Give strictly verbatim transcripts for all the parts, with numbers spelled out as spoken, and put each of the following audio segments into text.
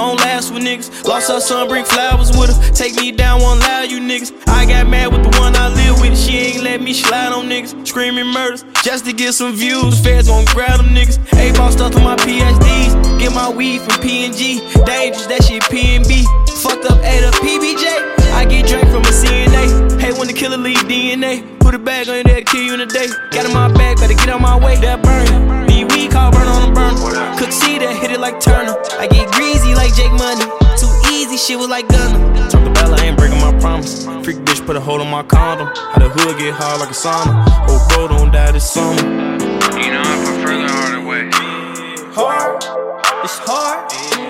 don't last with niggas. Lost her son, bring flowers with her. Take me down, won't allow you niggas. I got mad with the one I live with. She ain't let me slide on niggas. Screaming murders just to get some views. Feds gon' grab them niggas. A-ball stuff to my P S Ds. Get my weed from P and G. Dangerous, that shit P and B. Fucked up, ate up P B J. I get drank from a C N A. Hate when the killer leave D N A. Put a bag on your head, kill you in a day. Got in my bag, better get out my way. That burn. Need weed, call burn on the burn. Could see that, hit it like Turner. I get greasy like Jake Money. Too easy, shit was like Gunner. Talk to Bella, I ain't breaking my promise. Freak bitch put a hold on my condom. How the hood get hard like a sauna. Hope bro don't die this summer. You know I prefer the harder way. Hard, it's hard.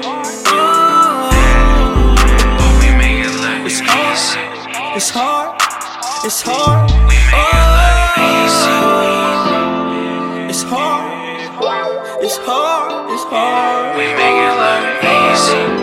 But we make it look It's easy. hard, it's hard, it's hard. We make it look easy. It's hard, it's hard, it's hard. We make it look easy.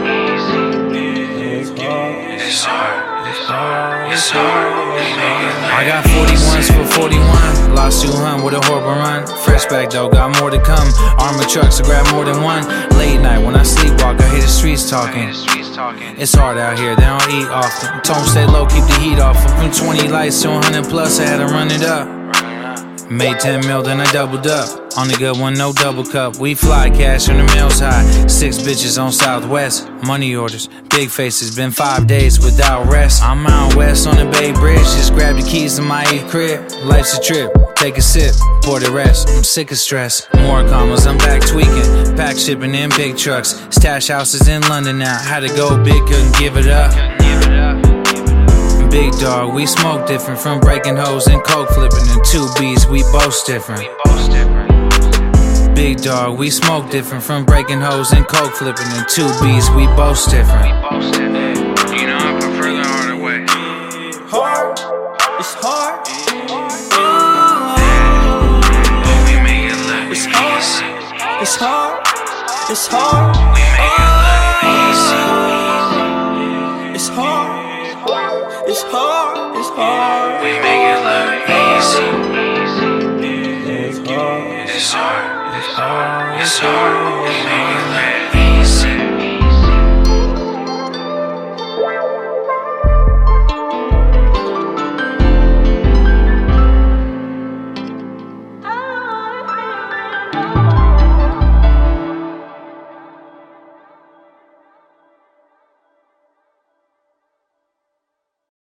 It's hard, it's hard, it's hard. We make it look I got forty-ones for forty-one. Lost two hundred with a horrible run. Fresh back though, got more to come. Armored trucks, I grab more than one. Late night when I sleepwalk, I hear the streets talking. It's hard out here, they don't eat often. Told 'em stay low, keep the heat off. From twenty lights to one hundred plus, I had to run it up. Made ten mil, then I doubled up. On the good one, no double cup. We fly, cash on the mail's high. Six bitches on Southwest. Money orders, big faces. Been five days without rest. I'm out west on the Bay Bridge. Just grab the keys to my eighth crib. Life's a trip, take a sip, pour the rest. I'm sick of stress. More commas, I'm back tweaking. Pack shipping in big trucks. Stash houses in London now. Had to go big, couldn't give it up. Big dog, we smoke different. From breaking hoes and coke flipping. And two B's, we both different. Big dog, we smoke different. From breaking hoes and coke flipping. And two B's, we both different. You know I prefer the harder way. Hard, it's hard. But we make it look It's easy. hard, it's hard, it's hard. We make it look easy. It's hard, it's hard, it's hard. We make it look easy. It's hard, it's hard, it's hard.